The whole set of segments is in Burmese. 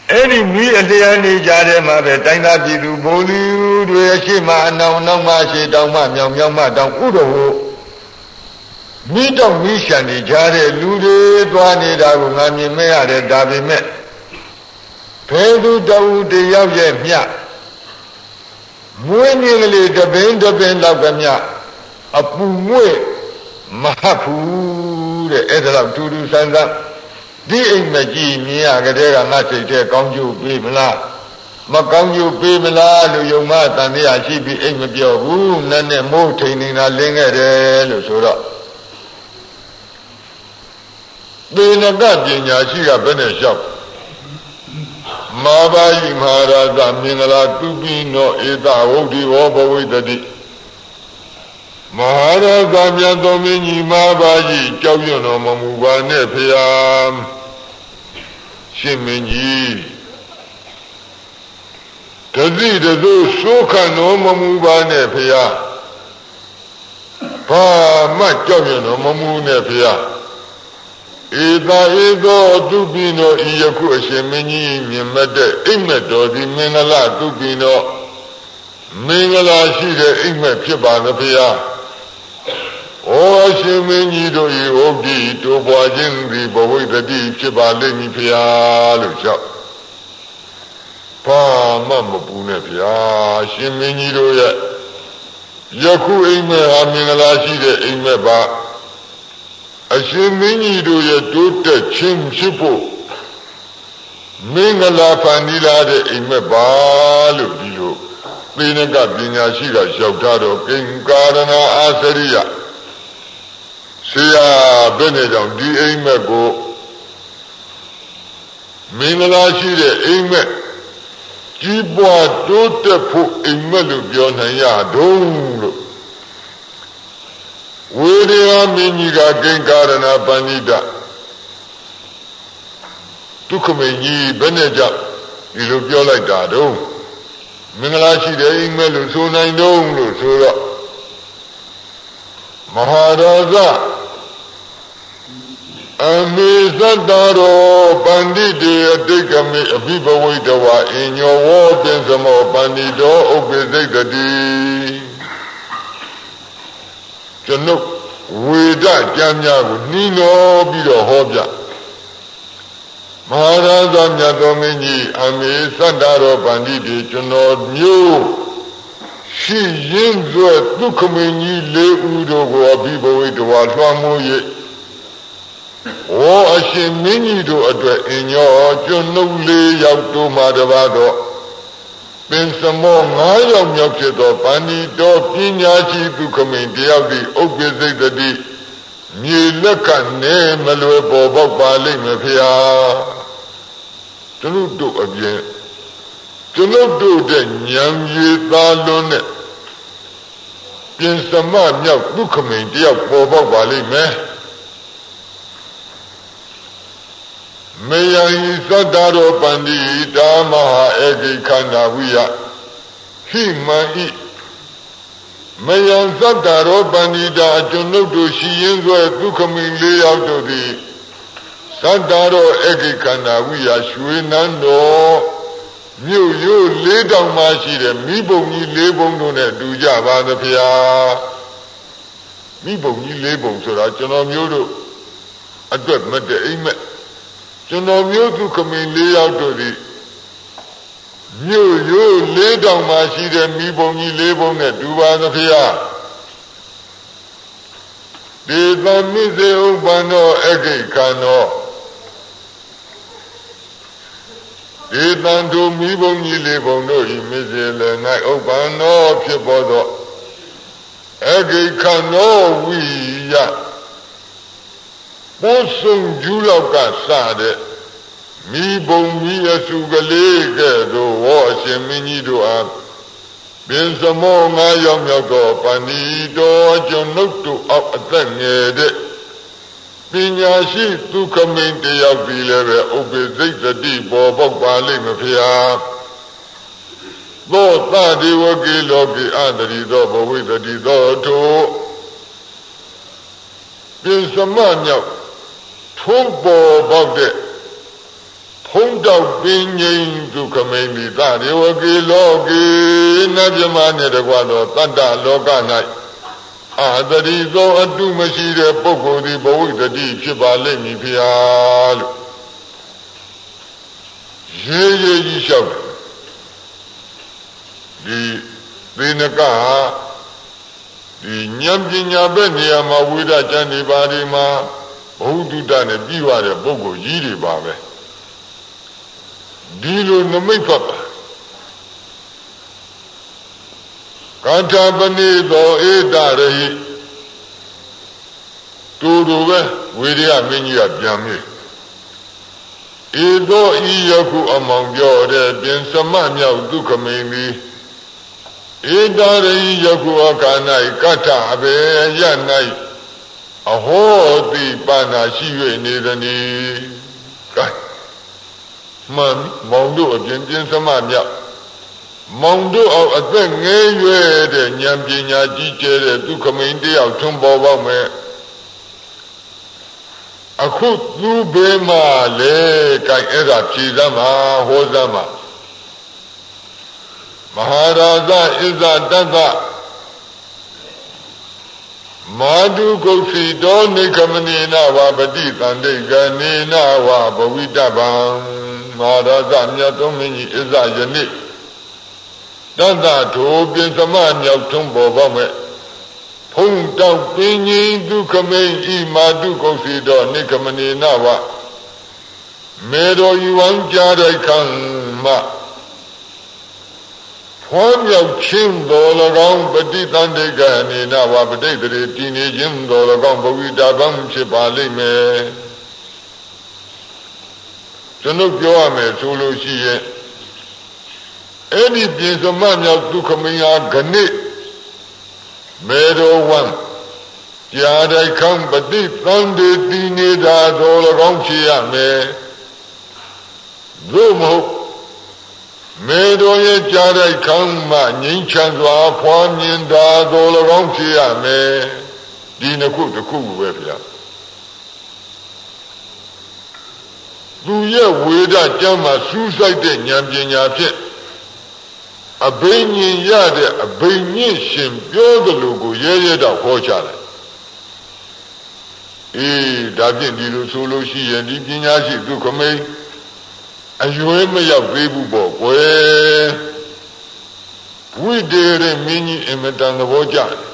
အဲ့ဒီမိအလျက်နေကြတဲ့မှာပဲတိုင်းသားပြည်သူဘုံလူတွေအရှိမအနောင်နောက်မှရှိတောင်မှမြောင်မြောင်မှတောင်ဥတော်ကိုမိတောင်မိရှံနေကြတဲ့လူတွေသွားနေတာကိုငါမြင်မရတယ်ဒါပေမဲ့ဘယ်သူတောင်တယောက်ရဲ့မြတ်မွေးမြင်ကလေးတပင်လောက်ကမြအပူမွေ့မဟဘူးတဲ့အဲ့ဒါတော့တူတူဆန်းဆန်းဒီအိမ်မကြီးမြင်ရကြတဲ့ကငါစိတ်ထဲကောင်းကျိုးပေးမလားမကောင်းကျိုးပေးမလားလို့ယုံမတန်တရားရှိပြီးအိမ်မပြောဘူးနဲ့မိုးထိန်နေတာလင်းခဲ့တယ်လို့ဆိုတော့သေနကပညာရှိကဘယ်နဲ့လျှောက်မာဘာယိမဟာရာဇမင်္ဂလာသူပိနောဧတဝုဒ္ဓိဝဘဝိတတိမဟာရာဇမြတ်သောမင်းကြီးမာဘာယိကြောက်ရွံ့တော်မမူပါနဲ့ဖေဟာရှင်မင်းကြီးတတိတသို့ဆိုးခံတော်မမူပါနဲ့ဖေဟာဘာမှကြောက်ရွံ့တော်မမူနဲ့ဖေဟာဧသောသူပိနောဤယခုအရှင်မင်းကြီးမြင်မဲ့တဲ့အိမ်မက်တော်ဒီမင်္ဂလာသူပိနောမင်္ဂလာရှိတဲ့အိမ်မက်ဖြစ်ပါသဖေဟာဩအရှင်မင်းကြီးတို့ဤဟုတ်ဒီတိုးပွားခြင်းသည်ဘဝိတ္တိဖြစ်ပါလိမ့်မည်ဖေဟာလို့ကြောက်ဘာမှမပူနဲ့ဖေဟာရှင်မင်းကြီးတို့ရဲ့ယခုအိမ်မက်ဟာမင်္ဂလာရှိတဲ့အိမ်မက်ပါအရှင်မင်းကြီးတို့ရဲ့တိုးတက်ခြင်းဖြစ်ဖို့မင်္ဂလာဖန်တီးလာတဲ့အိမ်မက်ပါလို့ဒီလိုသေနကပညာရှိကလျှောက်ထားတော့ကိဉ္ကာရဏအာစရိယဆရာဘယ်နဲ့ကြောင့်ဒီအိမ်မက်ကိုမင်္ဂလာရှိတဲ့အိမ်မက်ကြီးပွားတိုးတက်ဖို့အိမ်မက်လို့ပြောနိုင်ရတော့လို့ဝေဒယမင်းကြီးကကိဉ္ကာရဏပဏိတဒုက္ခမင်းကြီးဘယ်နဲ့ကြောင့်ဒီလိုပြောလိုက်တာတော့မင်္ဂလာရှိတဲ့အိမ်မက်လို့ဆိုနိုင်တော့လို့ဆိုတော့မဟာရာဇအမေသတ္တရောပန္တိတေအတိတ်ကမေအဘိဘဝိတဝါအညောဝောပင်စမောပန္တိတောဥပ္ပစိတ်တိကျွန်ုပ်ဝေဒကျမ်းများကိုနှီးနော်ပြီးတော့ဟောပြမဟာရာဇမြတ်သောမင်းကြီးအမေသတ္တရောပန္တိတေကျွန်တော်မျိုးရှိရင်စွဲဒုက္ခမင်းကြီးလေးဦးတို့ကိုအဘိဘဝိတဝါလွှမ်းမိုး၍ဩအရှင်မင်းကြီးတို့အတွက်အညောကျွန်ုပ်လေးယောက်တို့မှတပါတော့ပင်စမော9ယောက်မြောက်ဖြစ်သောပန္တိတော်ပညာရှိဒုက္ခမင်းတယောက်သည်ဥပ္ပစိတ်တိမြေလက်ကနေမလွယ်ပေါ်ပေါက်ပါလိမ့်မယ်ဖေဟာကျွန်ုပ်တို့အပြင်ကျွန်ုပ်တို့တဲ့ဉာဏ်ရည်သားလွန်းတဲ့ပြင်စမမြောက်ဒုက္ခမင်းတယောက်ပေါ်ပေါက်ပါလိမ့်မယ်မေယံသတ္တရောပန္တိတာမဟာဧကိခန္ဓာဝိယဟိမံဤမယံသတ္တရောပန္တိတာကျွန်ုပ်တို့ရှိရင်စွဲဒုက္ခမင်းလေးယောက်တို့သည်သတ္တရောဧကိခန္ဓာဝိယရွှေနန်းတော်မြို့ရိုး4000မှရှိတဲ့မိဘုံကြီး4ဘုံတို့နဲ့တူကြပါသဗျာမိဘုံကြီး4ဘုံဆိုတာကျွန်တော်မျိုးတို့အတွက်မတည့်အိမ်မက်ကျွန်တော်မျိုးသူခမင်း4ယောက်တို့သည်မြို့ရိုး4000မှရှိတဲ့မိဘုံကြီး4ဘုံနဲ့တူပါသဗျာဒေသမိစေဥပ္ပန္နောအဂိခန္နောဒေသံတို့မိဘုံကြီး4ဘုံတို့ဤမိစေလည်း၌ဥပ္ပန္နောဖြစ်ပေါ်သောအဂိခန္နောဝိယပိုးစုံကျူးလောက်ကစတဲ့မိဘုံကြီးအစုကလေးကဲ့သို့ဝေါ်အရှင်မင်းကြီးတို့အားပင်စမော9ယောက်မြောက်သောပန္တိတော်ကျွန်ုပ်တို့အောက်အသက်ငယ်တဲ့ပညာရှိဒုက္ခမင်းတယောက်ပြီးလည်းပဲဥပ္ပစိတ်တိပေါ်ပေါက်ပါလိမ့်မဖေဟာသောသတိဝကေလောကေအတရိသောဘဝိတတိသောထိုပြင်စမမြောက်ထုံးပေါ်ပေါက်တဲ့ဖဖုံးတောက်ပင်ငိမ့်ဒုက္ခမိန်ဒီသရေဝကေလောကေနတ်မြမနဲ့တကွာသောတတ္တလောက၌အာတတိသောအတုမရှိတဲ့ပုဂ္ဂိုလ်သည်ဘဝိတ္တိဖြစ်ပါလိမ့်မည်ဖေဟာလို့ရေးရေးကြီးလျှောက်ဒီသေနကဒီဉာဏ်ပညာပဲနေရာမှာဝိဒကျန်နေပါဒီမှာဘုဒ္ဓတနဲ့ပြီးွားတဲ့ပုဂ္ဂိုလ်ကြီးတွေပါပဲဒီလိုနမိတ်ဖတ်ပါကာထာပနိသောဧတရဟိတူတူပဲဝိရိယမင်းကြီးကပြန်မေးဧသောဤယခုအမောင်ပြောတဲ့ပြင်သမမြောက်ဒုက္ခမိန်သည်ဧတရဟိယခုအခါ၌ကထအဘေယ၌အဟောတိပါဏာရှိ၍နေသည်ကဲမှန်မောင်တို့အပြင်သမမြောက်မောင်တို့အောင်အသက်ငယ်ရွယ်တဲ့ဉာဏ်ပညာကြီးကျယ်တဲ့ဒုက္ခမိန်တယောက်ထွန်းပေါ်ပေါက်မယ်အခုသူဘေးမှာလေကဲအဲ့ဒါဖြေသမှာဟောသမှာမဟာရာဇဣဇတတ္တမာတုကုတ်စီတောနိခမနေနဝပတိတန္တိကနေနဝဘဝိတဗံမဟာရာဇမြတ်သုံးမင်းကြီးဣဇယနေ့တတ္တထိုပြင်သမမြောက်ထွန်းပေါ်ပေါက်မဲ့ဖုံးတောက်ပင်ကြီးဒုက္ခမိန်ဤမာတုကုတ်စီတောနိခမနေနဝမေတော်ယူဝံကြားတဲ့ခံမှဖွားမြောက်ခြင်းတော်၎င်းပฏิတန္တိကနေနဝပဋိသေတည်နေခြင်းတော်၎င်းဘဝိတာဗံဖြစ်ပါလိမ့်မယ်ကျွန်ုပ်ပြောရမယ်ဆိုလို့ရှိရင်အဲ့ဒီပြင်သမမြောက်ဒုက္ခမိန်ဟာခဏိမေတော်ဝံကြာတဲ့ခံပฏิတန္တိတည်နေတာတော်၎င်းဖြစ်ရမယ်သို့မဟုတ်မေတော်ရဲ့ကြားတဲ့ခံမှငြိမ်းချမ်းစွာဖွားမြင်တာတော်၎င်းဖြစ်ရမယ်ဒီနှစ်ခုတစ်ခုပဲဗျာသူရဲ့ဝေဒကျမ်းမှာစူးစိုက်တဲ့ဉာဏ်ပညာဖြင့်အဘိညာဉ်ရတဲ့အဘိညာဉ်ရှင်ပြောသလိုကိုရဲရဲတော့ဟောချတယ်အေးဒါဖြင့်ဒီလိုဆိုလို့ရှိရင်ဒီပညာရှိဒုက္ခမိန်အရွယ်မရောက်သေးဘူးပေါ့ကွယ်ဝိတေရမင်းကြီးအမတန်သဘောကျတယ်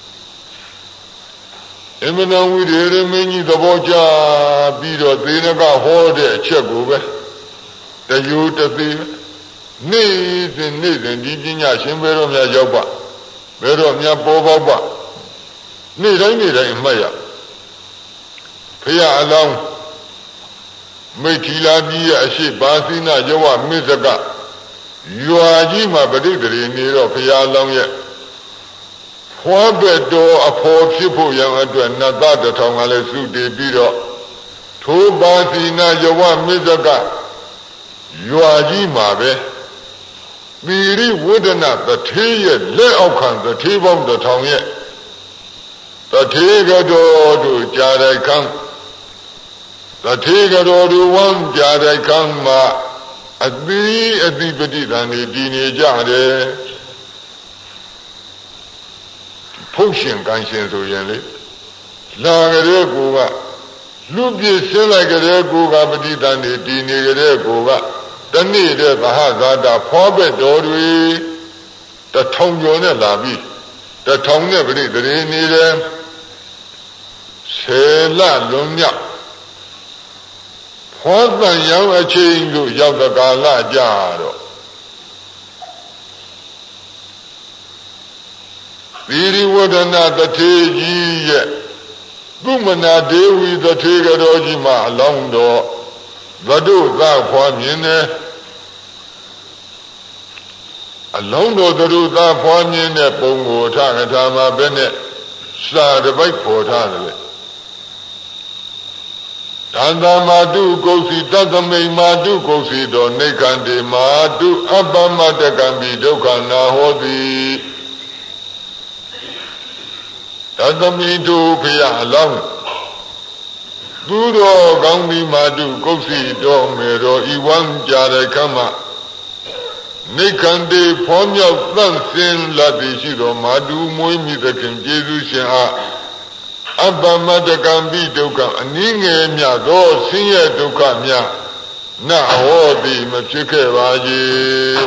အမနာဝိတေရမင်းကြီးသဘောကျပြီးတော့သေနကဟောတဲ့အချက်ကိုပဲတယူတသေးနေ့စဉ်ဒီပညာရှင်ဘယ်တော့များရောက်ပါဘယ်တော့များပေါ်ပေါက်ပါနေ့တိုင်းအမှတ်ရဖရာအလောင်းမိထီလာကြီးရဲ့အရှိပါစိနာယောဝမစ္ဆကရွာကြီးမှာပဋိသေနေတော့ဖရာအလောင်းရဲ့ဖွားဘက်တော်အဖော်ဖြစ်ဖို့ရန်အတွက်နတ်သားတစ်ထောင်ကလည်းစုတည်ပြီးတော့ထိုပါစိနာယောဝမစ္ဆကရွာကြီးမှာပဲသီရိဝဒနာတထေးရဲ့လက်အောက်ခံတထေးပေါင်းတစ်ထောင်ရဲ့တထေးကတော်တို့ကြားတဲ့ခံတထေကတော်သူဝမ်းကြတဲ့ခံမှာအတိပတိတန်နေတည်နေကြတယ်ဖုတ်ရှင်ကန်းရှင်ဆိုရင်လေလာကြတဲ့ကိုကလူပြည့်ဆင်းလိုက်ကြတဲ့ကိုကပတိတန်နေတည်နေကြတဲ့ကိုကတနေ့တဲ့သဟဇာတာဖောဘက်တော်တွေတစ်ထောင်ကျော်နဲ့လာပြီးတစ်ထောင်နဲ့ပတိသေနေတယ်10 လလွန်မြောက်ဖွားတန်ရောက်အချိန်တို့ရောက်တဲ့ကာလကြတော့သီရိဝဒနာတထေကြီးရဲ့သုမနာဒေဝီတထေကတော်ကြီးမှာအလောင်းတော်သဒုသဖွားမြင်တယ်အလောင်းတော်သဒုသဖွားမြင်တဲ့ပုံကိုထကထာမှာပဲနဲ့စာတစ်ပိုက်ပေါ်ထားတယ်တန္တမာတုကုတ်စီတသမိန်မာတုကုတ်စီတော်နိခန္တိမာတုအပ္ပမတကံပိဒုက္ခနာဟောတိတသမိတုဖျားအလောင်းသူတော်ကောင်းဒီမာတုကုတ်စီတော်မေတော်ဤဝမ်းကြတဲ့ခမ်းမှာနိခန္တိဖောမြောက်သန့်စင်လာသည်ရှိတော်မာတုမွေးမိသခင်ကျေးဇူးရှင်အားအပ္ပမတကံပိဒုက္ခအနည်းငယ်မြတ်သောဆင်းရဲဒုက္ခများနဟောသည်မဖြစ်ခဲ့ပါ၏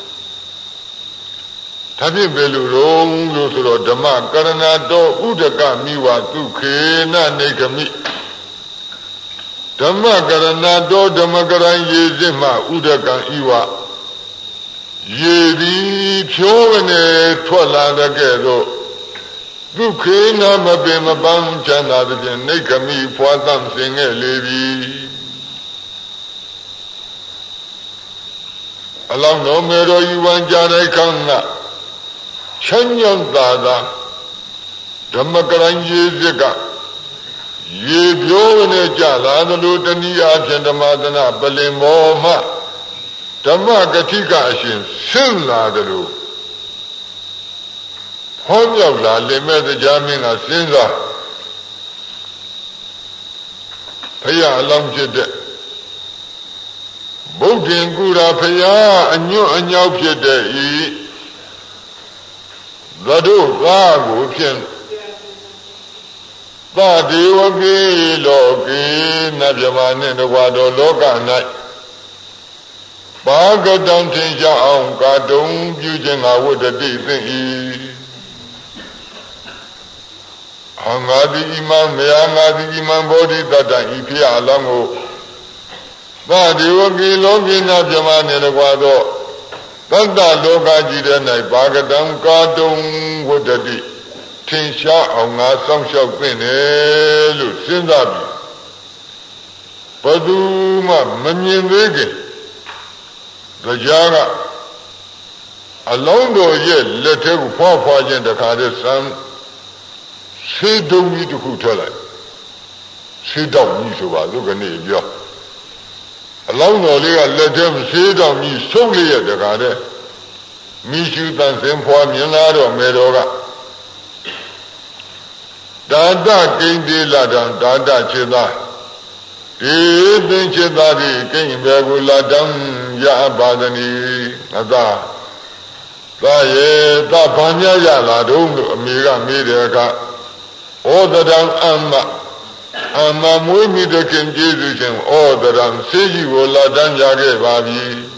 ဒါဖြင့်ဘယ်လိုလုံးလို့ဆိုတော့ဓမ္မကရဏတော်ဥဒကမိဝသုခေနနေကမိဓမ္မကရဏတော်ဓမ္မကရဏရေစစ်မှဥဒကံဤဝရေသည်ဖြိုးကနေထွက်လာတဲ့ကဲ့သို့ဒုက္ခေနမပင်မပန်းချမ်းသာသည်ဖြင့်နေကမိဖွာသန့်စင်ခဲ့လေပြီအလောင်းတော်မေတော်ဤဝံကြတဲ့ခန္ဓာချမ်းညံသာသာဓမ္မကရဏရေစစ်ကရေပြိုးနေကြလာသလိုတဏှာဖြင့်ဓမ္မသနာပလင်မောမှဓမ္မကတိကအရှင်ဆင်းလာသလိုဟောမြောက်လာလင်မဲ့တရားမင်းကစဉ်းစားဖရာအလောင်းဖြစ်တဲ့ဗုဒ္ဓင်ကူရာဖရာအညွတ်အညောက်ဖြစ်တဲ့ဤသတို့သားကိုဖြင့်သဒေဝကေလောကေနဗ္ဗမနှင့်တကွာသောလောက၌ဘာကတံထင်ရှားအောင်ကာတုံပြုခြင်းငါဝတ္တတိသင်၏အငါတိဣမံမေယငါတိဣမံဘောဓိတတ္တဤဖျားအလောင်းကိုသဒေဝကေလောကေနဗ္ဗမနှင့်တကွာသောသတ္တလောကကြီးတဲ့၌ဘာကတံကာတုံဝတ္တတိထင်ရှားအောင်ငါစောင့်ရှောက်သင့်တယ်လို့စဉ်းစားပြီးဘယ်သူမှမမြင်သေးခင်တရားကအလောင်းတော်ရဲ့လက်ထဲကိုဖွာဖွာခြင်းတခါတည်းဆန်းဆေးတုံးကြီးတစ်ခုထည့်လိုက်ဆေးတောက်ကြီးဆိုပါလို့ကနေပြောအလောင်းတော်လေးကလက်ထဲမှာဆေးတောက်ကြီးဆုပ်လျက်တခါတည်းမိရှုတန်စင်ဖွာမြင်လာတော့မေတော်ကဒါတကိဉ္တိလာတံဒါတခြေသာဒီသင်္ခြေသာဒီကိဉ္ဘေကုလာတံရပါဒနီအသာသာယေသဘာမြရလာတော့လို့အမေကမေးတယ်ကဩဒရံအမမွေးမိတဲ့ခင်ကျေးဇူးရှင်ဩဒရံဆေးကြီးကိုလာတန်းကြခဲ့ပါပြီ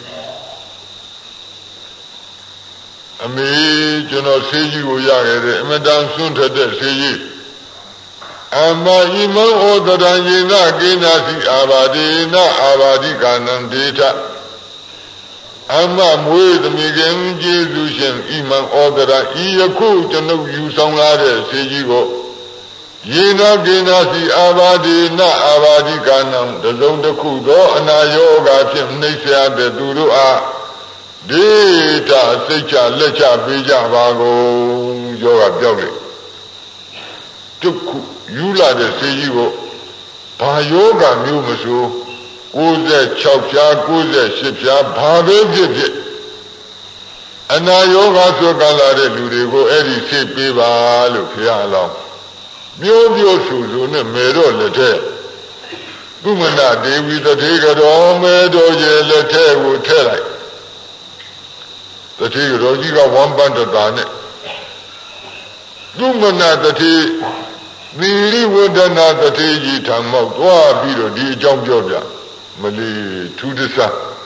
အမေကျွန်တော်ဆေးကြီးကိုရခဲ့တယ်အမတန်ဆွန့်ထက်တဲ့ဆေးကြီးအမဣမံဩဒရံယေနကိနာစီအာဘာဒေနအာဘာဒိကာနံဒေထအမမွေးသမီးခင်ကျေးဇူးရှင်ဣမံဩဒရံဤယခုကျွန်ုပ်ယူဆောင်လာတဲ့ဆေးကြီးကိုယေနကိနာစီအာဘာဒေနအာဘာဒိကာနံတစုံတစ်ခုသောအနာယောဂါဖြင့်နှိမ့်ဆက်တဲ့သူတို့အားဒေတာစိတ်ချလက်ချပေးကြပါကုန်ယောဂပြောက်လေတုခုယူလာတဲ့ဆေးကြီးကိုဘာယောဂမျိုးမဆို96ဖြား98ဖြားဘာပဲဖြစ်ဖြစ်အနာယောဂဆိုကလာတဲ့လူတွေကိုအဲ့ဒီဆေးပေးပါလို့ဖျားလောင်းမျိုးမျိုးဆူဆူနဲ့မေတော့လက်ထက်ကုမနာဒေဝီတထေကတော်မေတော်ရဲ့လက်ထက်ကိုထည့်လိုက်တထေကတော်ကြီးကဝမ်းပန်းတတာနဲ့ကုမနာတထေသီရိဝဒနာတထေကြီးထံမောက်သွားပြီးတော့ဒီအကြောင်းပြောပြမလီထူးတဆ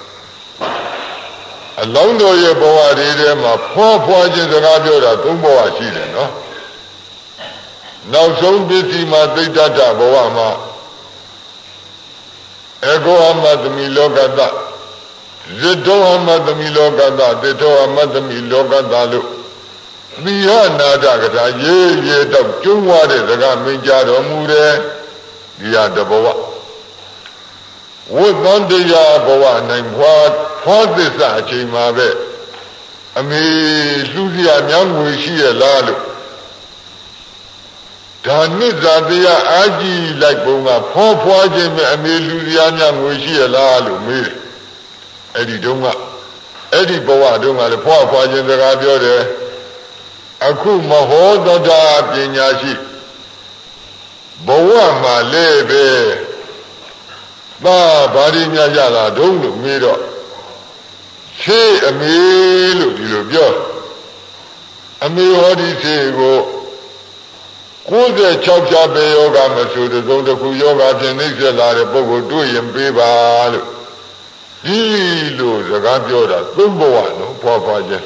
အလောင်းတော်ရဲ့ဘဝတွေထဲမှာဖွာဖွာခြင်းစကားပြောတာ၃ဘဝရှိတယ်နော်နောက်ဆုံးပစ္စည်းမှာသိတ္တဘဝမှာအကောအမသမီလောကတဇိတောအမသမီလောကတတေတောအမသမီလောကတလို့သီဟနာတကထာရေးရေးတော့ကျုံးသွားတဲ့စကားမင်းကြတော်မူတယ်ဒီဟာတဘဝဝိသန္တရာဘဝနိုင်ဖွာသစ္စာအချိန်မှာပဲအမေလူစရာများငွေရှိရလားလို့ဒါနှစ်သာတရားအာကြီးလိုက်ပုံကဖွာခြင်းမဲ့အမေလူစရာများငွေရှိရလားလို့မေးတယ်အဲ့ဒီတုန်းကအဲ့ဒီဘဝတုန်းကလည်းဖွာခြင်းစကားပြောတယ် အခုမဟောတတာပညာရှိ Bawa lebe ba bari nya jala dong lu me do se ame lu di lu pyo ame hodi se ko 96 ပြပဲယောဂမဆိုတဲ့သုံးတစ်ခုယောဂဖြင့်နှိမ့်ဆက်လာတဲ့ပုဂ္ဂိုလ်တွေ့ရင်ပေးပါလို့ဒီလိုစကားပြောတာသုံးဘဝနော်ဖွာဖွာချင်း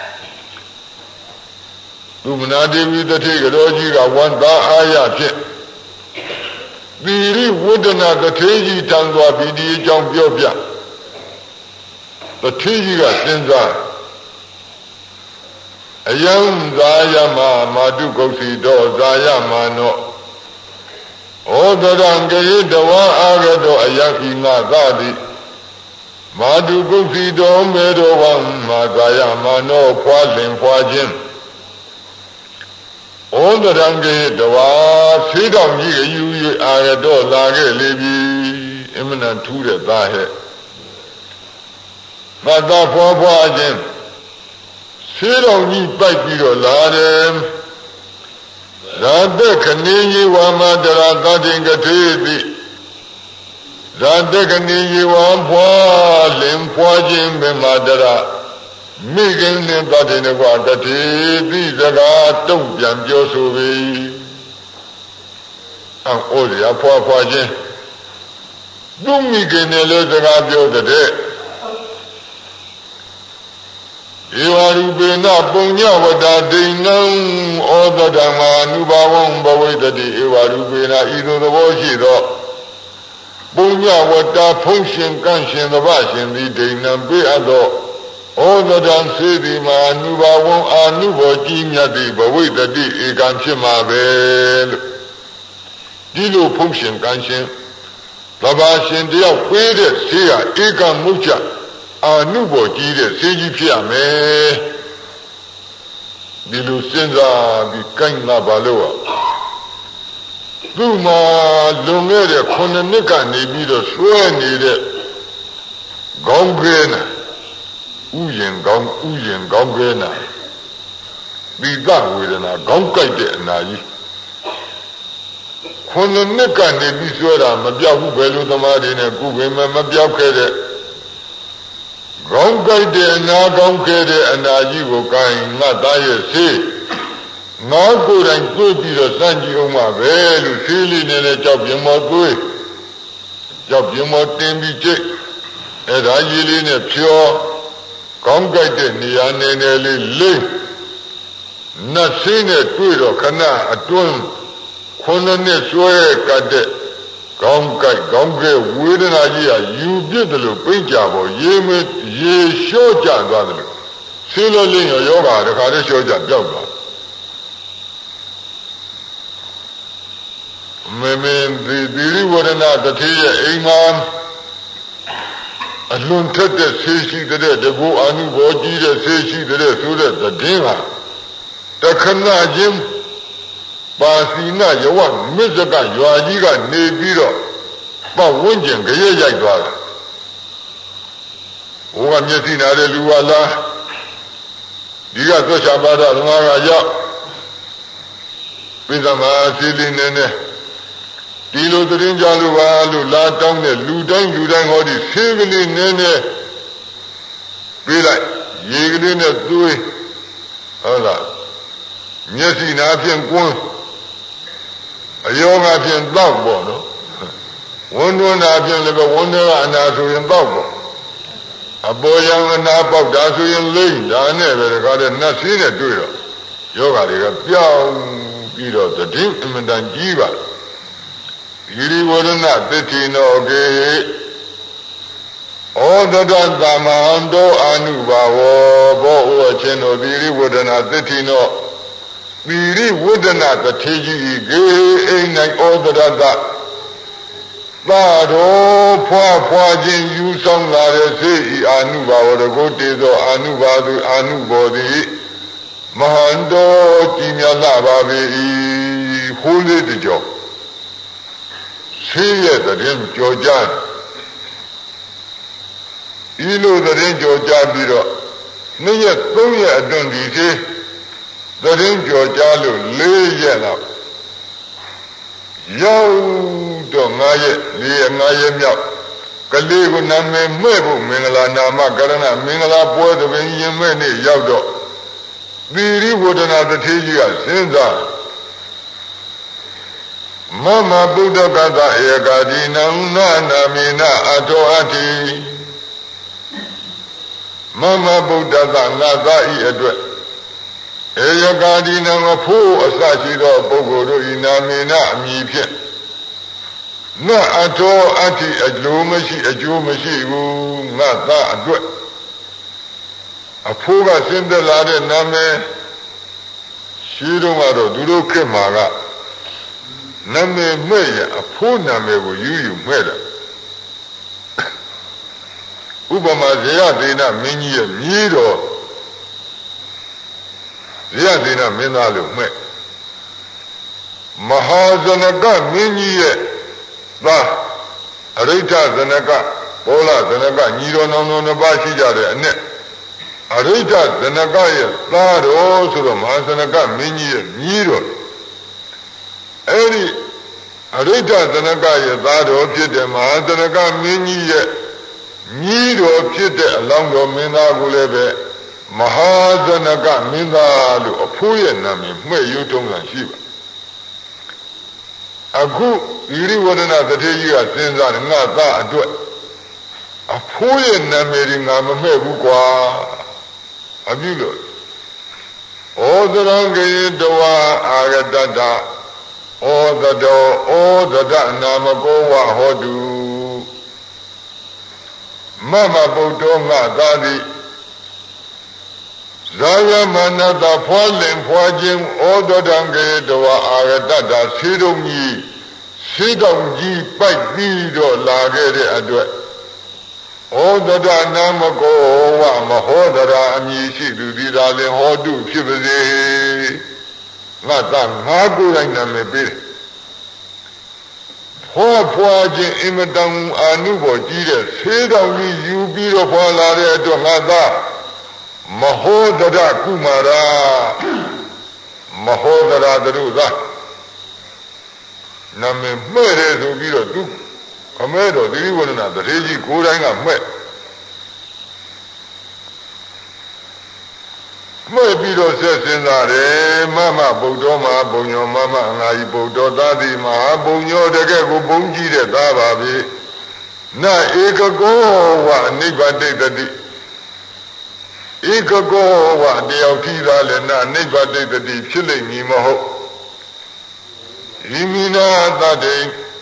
သူမနာဒေဝီတထေကတော်ကြီးကဝန်သားအားရဖြင့်သီရိဝဒနာတထေကြီးတန်သွားပြီးဒီအကြောင်းပြောပြတထေကြီးကစဉ်းစားအယံဇာယမမာတုကုစီတော်ဇာယမနောဩဒရံကေတဝါအာရတောအယခိငါသတိမာတုကုစီတော်မေတော်ဝံမာဇာယမနောဖွာလင်ဖွာခြင်းဩဒရံကေတဝါဆေးတော်ကြီးအယူ၍အာရတောလာခဲ့လေပြီအမှန်တန်ထူးတဲ့သားဟဲ့မသာဖွာဖွာခြင်းဆေးတော်ကြီးပိုက်ပြီးတော့လာတယ်ရာသက်ခဏင်းယေဝမတရာသတိကထေတိရာသက်ခဏင်းယေဝဖွာလင်ဖွာခြင်းပဲမတရာမိခင်နဲ့သတိနဲ့ကွာကထေတိစကားတုံ့ပြန်ပြောဆိုပြီအိုးရဖွာဖွာခြင်းသူမိခင်နဲ့လည်းစကားပြောတဲ့ဧဝရူပေနပုညဝတ္တဒိဏံဩဒဓမ္မာနုဘဝံဘဝိတတိဧဝရူပေနဤသို့သဘောရှိသောပုညဝတ္တဖုံးရှင်ကန့်ရှင်သဗ္ဗရှင်သည်ဒိဏံပေးအပ်သောဩဒဓံစေတိမာနုဘဝံအာနုဘောကြီးမြတ်သည်ဘဝိတတိဧကံဖြစ်မှာပဲလို့ဒီလိုဖုံးရှင်ကန့်ရှင်သဗ္ဗရှင်တယောက်ပေးတဲ့ဆေးဟာဧကံမုတ်ချအာနုဘောကြီးတဲ့ဆေးကြီးဖြစ်ရမယ်ဒီလိုစဉ်းစားပြီးကိုင်းလာပါလို့သူ့မှာလွန်ခဲ့တဲ့9နှစ်ကနေပြီးတော့ဆွဲနေတဲ့ခေါင်းကဲနာဥယျင်ခေါင်းကဲနာဒီကဝေဒနာခေါင်းကိုက်တဲ့အနာကြီး9နှစ်ကနေပြီးဆွဲတာမပြောက်ဘူးဘယ်လိုသမားတွေနဲ့ကုပင်မပြောက်ခဲ့တဲ့ခေါင်းကိုက်တဲ့အနာကောင်းခဲ့တဲ့အနာကြီးကိုကိုင်းငါသားရဲ့ဆေးငါကိုယ်တိုင်တွေ့ပြီးတော့စမ်းကြည့်အောင်ပါပဲလို့ဆေးလေးနဲ့ကြောက်ပြမောသွေးကြောက်ပြမောတင်ပြီးကျိတ်အဲ့ဒါကြီးလေးနဲ့ဖြောခေါင်းကိုက်တဲ့နေရာနေနေလေးလိမ့်နတ်ဆေးနဲ့တွေ့တော့ခဏအတွန်း9နှစ်ဆွဲကတဲ့ကောင်းကြိုက်ကောင်းကဲဝေဒနာကြီးဟာယူပြစ်တယ်လို့ပြင်းကြပေါ်ရေလျှော့ကြသွားတယ်လို့ဆင်းလို့လင်းရောဂါတခါတည်းလျှော့ကြပြောက်သွားမင်းဒီရိဝရဏတတိယအိမ်မှာအလွန်ထက်တဲ့ဆေးရှိတဲ့တကူအနုဘောကြီးတဲ့ဆေးရှိတဲ့ဆိုတဲ့တည်င်းဟာတခဏချင်းပါစီနာယဝမစ္စကရွာကြီးကနေပြီးတော့ပတ်ဝန်းကျင်ကြရရိုက်သွားတယ်ဟိုကမျက်စိနာတဲ့လူကလားဒီကသွက်ချပါဒသမားကရောက်ပိသမစီလင်းနေဒီလိုသတင်းကြလို့ပါလို့လာတောင်းတဲ့လူတိုင်းဟောဒီဆေးကလေးနည်းနည်းပေးလိုက်ရေကလေးနဲ့သွေးဟုတ်လားမျက်စိနာဖြင့်ကွန်းအယောဂဖြင့်တောက်ပေါ့နော်ဝန်တွန်းတာဖြင့်လည်းပဲဝန်တွေကအနာဆိုရင်တောက်ပေါ့အပေါ်ယံအနာပေါက်တာဆိုရင်လိမ့်ဒါနဲ့ပဲတခါတည်းနတ်ဆေးနဲ့တွေ့တော့ယောဂတွေကပြောင်းပြီးတော့တည်င်းအမှန်တန်ကြီးပါဒီရိဝရဏသစ္ထိနောကေဩဒတသမန္တောအနုဘာဝဘောဥအချင်းတို့ဒီရိဝရဏသစ္ထိနောသီရိဝဒနာတထေကြီးကေအိမ်၌ဩဒရတသာတော်ဖွာခြင်းယူဆောင်လာတဲ့စေဤအာနုဘာဝတကုတေသောအာနုဘာသူအာနုဘောတိမဟန္တောကြည်မြတ်လာပါပေ၏ဟိုးလေးတကြောဆေးရဲ့တရင်ကြော်ကြဤလိုတရင်ကြော်ကြပြီးတော့နေ့ရက်3ရက်အတွင်းဒီသေးသတင်းကြော်ကြားလို့4ရက်လောက်ရောက်တော့9ရက်4ရက်မြောက်ကလေးကိုနာမည်မဲ့ဖို့မင်္ဂလာနာမကရဏမင်္ဂလာပွဲသဘင်ရင်မဲ့နေ့ရောက်တော့သီရိဝဒနာတထေကြီးကစဉ်းစားမမဗုဒ္ဓကသဧကာဒီနံနာနာမေနအတောအတိမမဗုဒ္ဓကငါသာဤအတွက်ဧကာဒီနံအဖို့အစရှိသောပုဂ္ဂိုလ်တို့ဤနာမေနအမည်ဖြင့်နအတောအတိအလိုမရှိအကျိုးမရှိဘူးငါသာအတွက်အဖိုးကစင်သက်လာတဲ့နာမည်ရှိတော့ကတော့သူတို့ခေတ်မှာကနာမည်မဲ့ရအဖိုးနာမည်ကိုယူမဲ့တယ်ဥပမာဇေယသေနမင်းကြီးရဲ့မြေးတော်ဇေယသေနမင်းသားလို့မဲ့မဟာဇနကမင်းကြီးရဲ့သားအရိဋ္ဌဇနကဘောလဇနကညီတော်နောင်တော်နှစ်ပါးရှိကြတဲ့အ내အရိဋ္ဌဇနကရဲ့သားတော်ဆိုတော့မဟာဇနကမင်းကြီးရဲ့မြေးတော်အဲ့ဒီအရိဋ္ဌဇနကရဲ့သားတော်ဖြစ်တဲ့မဟာဇနကမင်းကြီးရဲ့မြေးတော်ဖြစ်တဲ့အလောင်းတော်မင်းသားကိုလည်းပဲမဟာဇနကမင်းသားလို့အဖိုးရဲ့နာမည်မှဲ့ယူထုံးတာရှိပါအခုဤရိဝဒနာတထေကြီးကစဉ်းစားတယ်ငါသားအတွက်အဖိုးရဲ့နာမည်ငါမမှဲ့ဘူးကွာအပြုလို့ဩသရံကေတဝါအာဂတတဩသတောဩသဒနာမကောဝဟောတုမမဗုဒ္ဓောငါသာတိဇာယမနတဖွာလင်ဖွာခြင်းဩဒတံကေတဝါအာဂတတဆေးတော်ကြီးပိုက်ပြီးတော့လာခဲ့တဲ့အတွက်ဩဒတနာမကောဝမဟောဒရာအမည်ရှိသူဒီသာလင်ဟောတုဖြစ်ပါစေငါသာငါကိုယ်တိုင်နာမည်ပေးတယ်ဖွာခြင်းအင်မတန်အာနုဘော်ကြီးတဲ့ဆေးတော်ကြီးယူပြီးတော့ဖွာလာတဲ့အတွက်ငါသာမဟောဒရကုမာရာမဟောဒရာတို့သာနာမည်မှဲ့တယ်ဆိုပြီးတော့သူအမဲတော်သီရိဝဒနာတထေကြီးကိုယ်တိုင်ကမှဲ့ပြီးတော့ဆက်စဉ်းစားတယ်မမဗုဒ္ဓောမဟာဘုံညောမမအငါဤဗုဒ္ဓောသာတိမဟာဘုံညောတကယ်ကိုဘုံကြီးတဲ့သားပါပဲနဧကကောဝနိဗ္ဗတိတတိဧကကောဝတယောက်ထီးသားလည်းနိဗ္ဗတိတတိဖြစ်လိမ့်မည်မဟုတ်ဣမိနာသတေ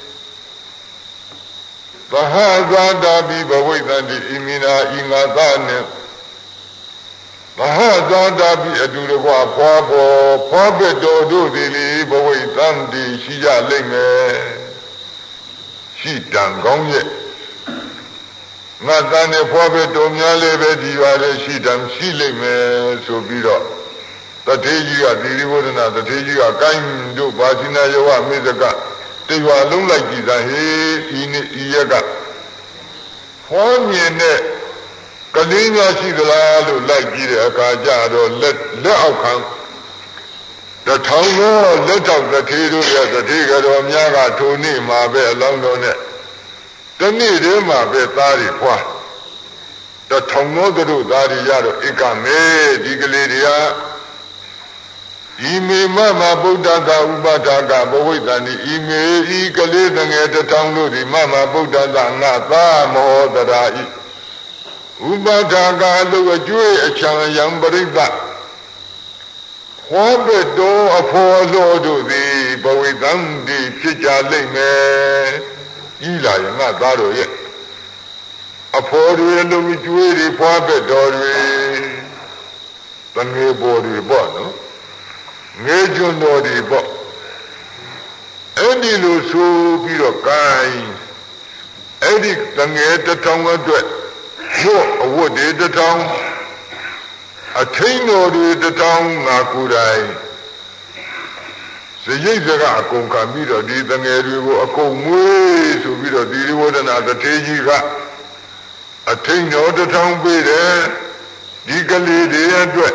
ဘဟာဇာတာပိဘဝိတ္တိဣမိနာဤငါသားနဲ့ဘဟာဇာတာပိအတူတကွဖွာဘက်တော်တို့သည်လေဘဝိတ္တိရှိကြလိမ့်မယ်ရှိတံကောင်းရဲ့ငါသားနဲ့ဖွာဘက်တော်များလည်းပဲဒီရွာလေးရှိတံရှိလိမ့်မယ်ဆိုပြီးတော့တထေကြီးကသီရိဝဒနာတထေကြီးကကိုင်းတို့ဘာသီနာယောဝမေဇကတေဝါလုံးလိုက်ကြည်သာဟေဤရက်ကဖွာမြင်တဲ့ကလေးများရှိသလားလို့လိုက်ကြည့်တဲ့အခါကျတော့လက်အောက်ခံတထောင်သောလက်ထောက်တထေတို့ရဲ့တထေကတော်များကထိုနေ့မှာပဲအလောင်းတော်နဲ့တနေ့တည်းမှာပဲသားတွေဖွာတထောင်သောတို့သားတွေရတော့ဧကမေဒီကလေးတွေကဤမေမမဗုဒ္ဓသာဥပဒါကဘဝိတ္တနိဤမေဤကလေးတငယ်တထောင်တို့ဒီမမဗုဒ္ဓသာငါသာမောတရာဤဥပဒါကအလုအကျွေးအချံယံပရိသဟောဘက်တော်အဖော်လို့တို့သည်ဘဝိတ္တံဒီဖြစ်ကြလိမ့်မယ်ဤလာရင်ငါသားတို့ရဲ့အဖော်တွေလုံကျွေးတွေဖွာဘက်တော်တွေတငယ်ပေါ်တွေပေါ့နော်ငယ်ကျွန်းတော်တွေပေါ့အဲ့ဒီလိုဆိုပြီးတော့ကိုင်းအဲ့ဒီတငယ်တထောင်အတွက်ဘုအဝတ်တွေတထောင်အထိန်တော်တွေတထောင်ငါကိုယ်တိုင်စရိတ်စကအကုန်ခံပြီးတော့ဒီတငယ်တွေကိုအကုန်မွေးဆိုပြီးတော့သီရိဝဒနာတထေကြီးကအထိန်တော်တထောင်ပေးတယ်ဒီကလေးတွေအတွက်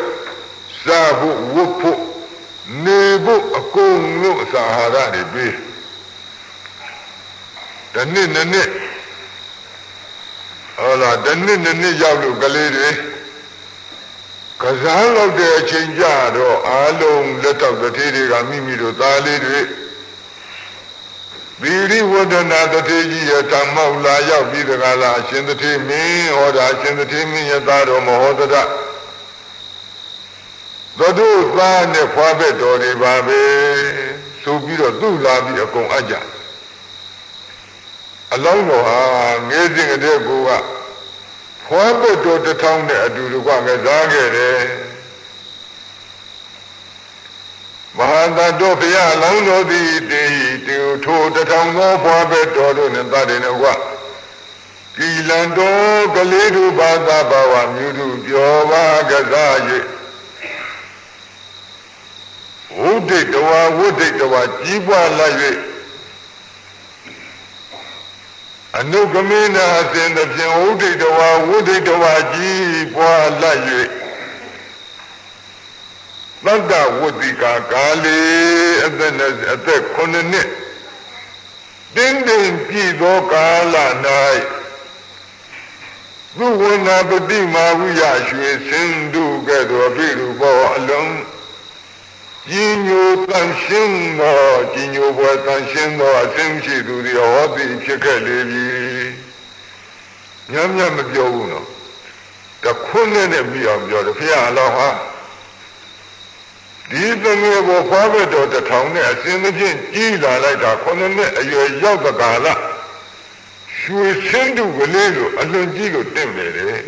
စားဖို့ဝတ်ဖို့နေဖို့အကုန်လုံးအစာအာဟာရတွေပေးနှစ်ဟုတ်လားတစ်နှစ်ရောက်လို့ကလေးတွေကစားလောက်တဲ့အချိန်ကြတော့အားလုံးလက်ထောက်တထေးတွေကမိမိတို့သားလေးတွေသီရိဝဒနာတထေးကြီးရဲ့ဓမ္မောက်လာရောက်ပြီးတကလားအရှင်တထေးမင်းဟောတာအရှင်တထေးမင်းရဲ့သားတော်မဟောတရသတို့သားနဲ့ဖွားဘက်တော်တွေပါပဲဆိုပြီးတော့သူ့လာပြီးအကုန်အကြအလောင်းတော်ဟာငယ်စဉ်ကတည်းကဖွားဘက်တော်တစ်ထောင်နဲ့အတူတကွကစားခဲ့တယ်မဟာတတော်ဘုရားအလောင်းတော်သည်တေထိုတစ်ထောင်သောဖွားဘက်တော်တို့နဲ့သားတယ်နဲ့ကွကီလန်တော်ကလေးတို့ဘာသာဘာဝမြို့တို့ပြောပါကစား၍ဝုဒိတဝါကြီးပွားလာ၍အနုကမေနာအစဉ်သဖြင့်ဝုဒိတဝါကြီးပွားလာ၍သတ္တဝတ္တိကာကာလေအသက်9နှစ်တင်းပြည့်သောကာလ၌သူဝနာပတိမာဝိယရွှေစင်တို့ကဲ့သို့ပြည့်လူဘောအလုံးကြီးညိုတန်ရှင်းသောပွဲတန်ရှင်းသောအစဉ်ရှိသူတွေဟောသည်ဖြစ်ခဲ့လေပြီညံ့မပြောဘူးနော်တခွန်းနဲ့ပြီးအောင်ပြောတယ်ဖျားအလောင်းဟာဒီတငယ်ဘောဖွားဘက်တော်တစ်ထောင်နဲ့အစဉ်သဖြင့်ကြီးလာလိုက်တာ9နှစ်အရွယ်ရောက်တဲ့ကာလရွှေစင်းတို့ကလေးလိုအလွန်ကြီးလို့တင့်နေတယ်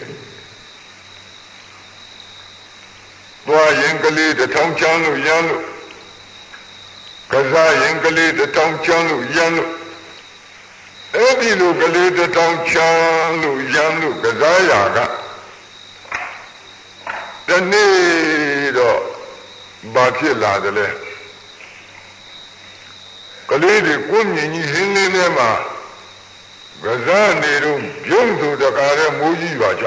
သွားရင်ကလေးတစ်ထောင်ချမ်းလို့ရမ်းလို့ကစားရင်ကလေးတစ်ထောင်ချမ်းလို့ရမ်းလို့အဲ့ဒီလိုကလေးတစ်ထောင်ချမ်းလို့ရမ်းလို့ကစားရကတနေ့တော့ဘာဖြစ်လာတယ်လဲကလေးတွေကိုမြင်ကြီးဟင်းလေးထဲမှာကစားနေတော့ပြုံးသူတကားတဲ့မိုးကြီးပါကြ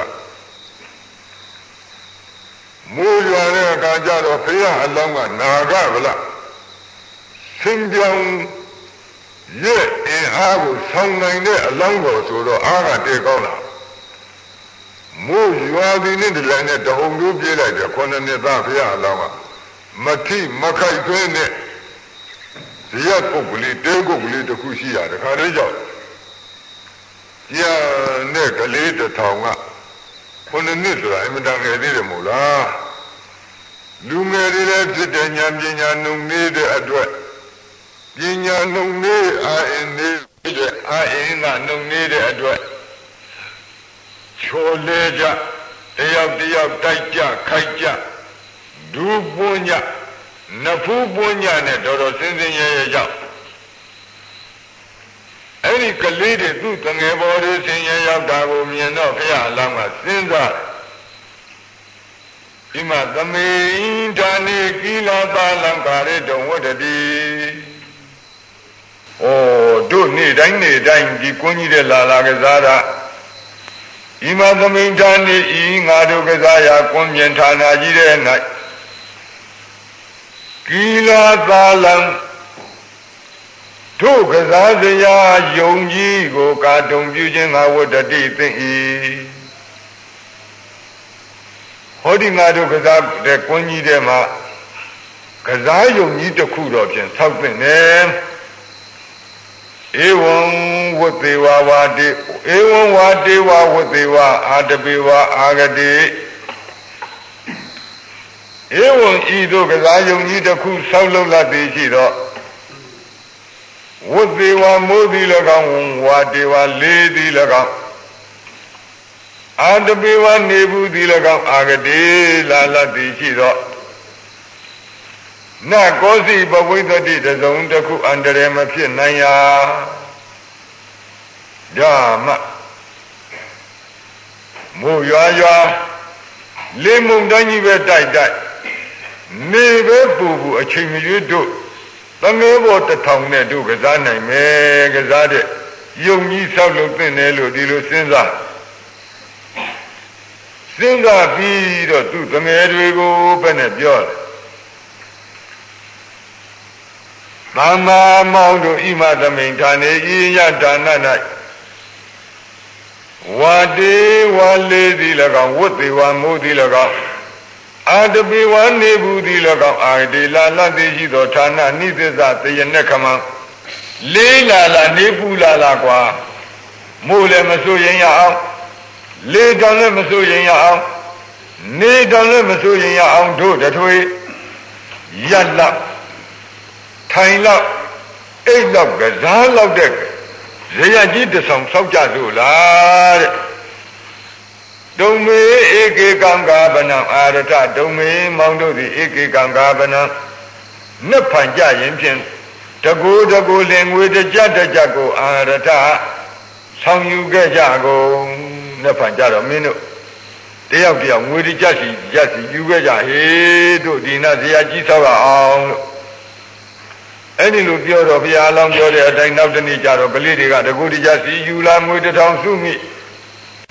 မိုးရွာတဲ့အခါကျတော့ဖရာအလောင်းကနာဂဗလားဆင်းပြောင်းရဲ့အင်အားကိုဆောင်နိုင်တဲ့အလောင်းတော်ဆိုတော့အားကတေကောင်းလာမိုးရွာသည်နဲ့ဒီလိုက်နဲ့တဟုန်တို့ပြေးလိုက်တယ်9နှစ်သားဖရာအလောင်းကမထိမခိုက်သွင်းနဲ့ဇယကုတ်ကလေးတဲကုတ်ကလေးတစ်ခုရှိရတယ်ခါလေးကြောင့်ကျန်တဲ့ကလေးတစ်ထောင်က9နှစ်ဆိုတာအင်မတန်ငယ်သေးတယ်မို့လားလူငယ်တွေလည်းဖြစ်တဲ့ဉာဏ်ပညာနှုံနေတဲ့အတွက်ပညာနှုံနေအာအင်းနေတဲ့အာအင်းကနှုံနေတဲ့အတွက်ချော်လဲကြတယောက်တိုက်ကြခိုက်ကြဒူးပွညနဖူးပွညနဲ့တော်စင်းရဲရောက်အဲ့ဒီကလေးတွေသူ့တငယ်ပေါ်တွေဆင်းရဲရောက်တာကိုမြင်တော့ဘုရားအလောင်းကစဉ်းစားဒီမှာသမေဓာနေကိလသာလံကာရတုံဝတ္တတိဩတို့နေ့တိုင်းဒီကွန်းကြီးတဲ့လာကစားတာဒီမှာသမေဓာနေဤငါတို့ကစားရာကွန်းမြင်ဌာနာကြီးတဲ့၌ကိလသာလံတို့ကစားစရာယုံကြည်ကိုကာတုံပြုခြင်းငါဝတ္တတိသိ၏ဟောဒီငါတို့ကစားတဲ့ကွန်းကြီးထဲမှာကစားယုံကြီးတစ်ခုတော့ဖြင့်ဆောက်သိနေဧဝံဝသေဝဝါတိဧဝံဝါတေဝဝသေဝအာတပေဝအာဂတိဧဝံဤတို့ကစားယုံကြီးတစ်ခုဆောက်လုပ်လာသည်ရှိတော့ဝသေဝမိုးသည်၎င်းဝါတေဝလေးသည်၎င်းအာတပေဝနေဘူးသည်၎င်းအာဂတိလာလတ်သည်ရှိတော့နကောစီပဝိသတိတစုံတစ်ခုအန္တရာယ်မဖြစ်နိုင်ရာဒါမှမိုးရွာလေမုန်တိုင်းကြီးပဲတိုက်နေပဲပူအချိန်မရွေးတို့တငယ်ဘောတစ်ထောင်နဲ့တို့ကစားနိုင်မယ်ကစားတဲ့ယုံကြီးဆောက်လုပ်သင့်တယ်လို့ဒီလိုစဉ်းစားပြီးတော့သူ့တငယ်တွေကိုဘယ်နဲ့ပြောတယ်သမ္မာမောင်တို့ဣမသမိန်ဌာနေဤယဒါန၌ဝတေဝလေးသည်၎င်းဝတ်သေးဝမိုးသည်၎င်းအာတပိဝနေဘူးသည်၎င်းအာတိလာလတ်သည်ရှိသောဌာနနိသစ္စတယနခမံလေးလာလာနေပူလာလာကွာမိုးလည်းမစိုးရင်ရအောင်လေတောင်လည်းမစိုးရင်ရအောင်နေတောင်လည်းမစိုးရင်ရအောင်တို့တထွေရက်လောက်ထိုင်လောက်အိတ်လောက်ကစားလောက်တဲ့ဇယကြီးတဆောင်ဆောက်ကြစို့လားတဲ့ဒုံမေဧကေကံကာဗနံအာရထဒုံမေမောင်တို့သည်ဧကေကံကာဗနံနှက်ဖန်ကြရင်ဖြင့်တကူတကူလင်ငွေတကြကိုအာရထဆောင်ယူခဲ့ကြကုန်နှက်ဖန်ကြတော့မင်းတို့တယောက်ငွေတကြစီယူခဲ့ကြဟေးတို့ဒီနာဇယကြီးဆောက်ရအောင်လို့အဲ့ဒီလိုပြောတော့ဘုရားအလောင်းပြောတဲ့အတိုင်းနောက်တနေ့ကျတော့ကလေးတွေကတကူတကြစီယူလာငွေ1000စုမိ